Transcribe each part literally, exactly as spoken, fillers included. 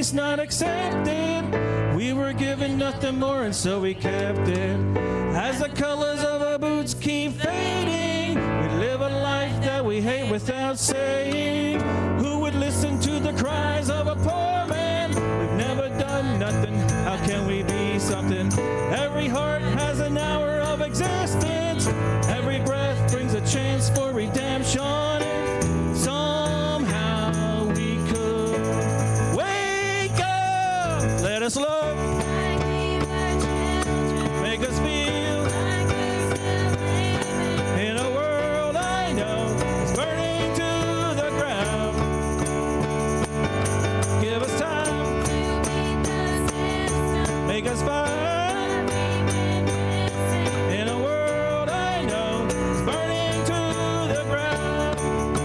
grace not accepted. We were given nothing more, and so we kept it. As the colors of our boots keep fading, we live a life that we hate without saying. Who would listen to the cries of a poor man? We've never done nothing. How can we be something? Every heart has an hour of existence. Every breath brings a chance for redemption. If somehow we could wake up, let us love, make us feel in a world I know is burning to the ground. Give us time, make us fight. In a world I know is burning to the ground.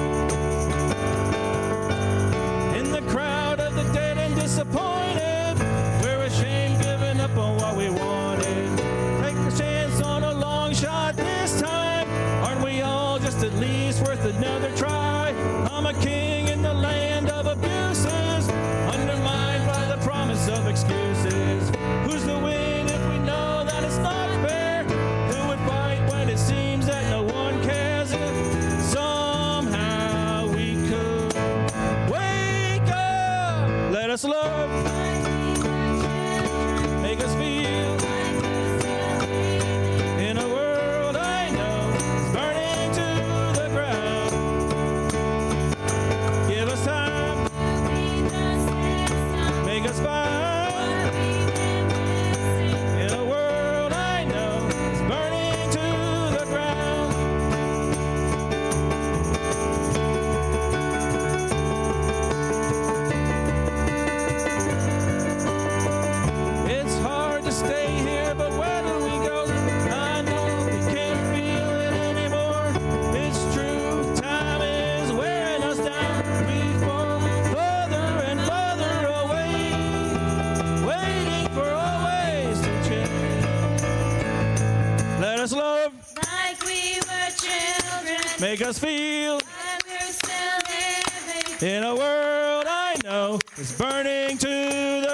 In the crowd of the dead and disappointed, we're ashamed, giving up on what we wanted. Take a chance on a long shot this time. Aren't we all just at least worth another try? I'm a king in the land of abuses, undermined by the promise of excuses. Who's the win if we know that it's not fair? Who would fight when it seems that no one cares? If somehow we could wake up, let us love, make us feel in a world I know is burning to the ground. Give us time, make us fight. In a world I know is burning to the ground. It's hard to stay here, but where do we go? I know we can't feel it anymore. It's true, time is wearing us down. We fall further and further away, waiting for always to change. Let us love, Like we were children, make us feel and we're still living. in a world I know is burning to the